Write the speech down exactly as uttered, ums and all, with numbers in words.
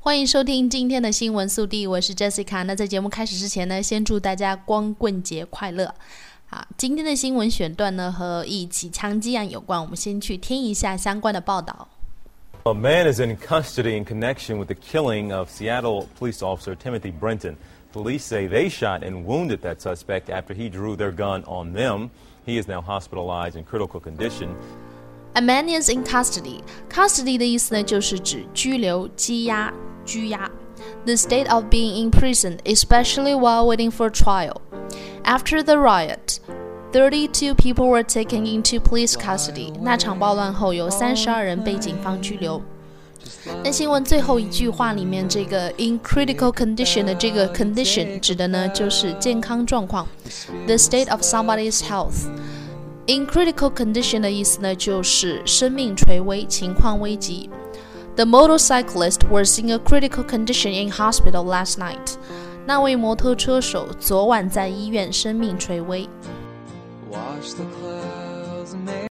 欢迎收听今天的新闻速递，我是 Jessica。那在节目开始之前呢，先祝大家光棍节快乐。好，今天的新闻选段呢和一起枪击案有关，我们先去听一下相关的报道。 A man is in custody in connection with the killing of Seattle police officer Timothy Brenton. Police say they shot and wounded that suspect after he drew their gun on them. He is now hospitalized in critical condition.A man is in custody. Custody 的意思呢，就是指拘留、羁押、拘押。The state of being in prison, especially while waiting for trial. After the riot, thirty-two people were taken into police custody. 那场暴乱后，有三十二人被警方拘留。那新闻最后一句话里面，这个 in critical condition 的这个 condition 指的呢，就是健康状况。The state of somebody's health.In critical condition 的意思呢，就是生命垂危，情况危急。The motorcyclist was in a critical condition in hospital last night. 那位摩托车手昨晚在医院生命垂危。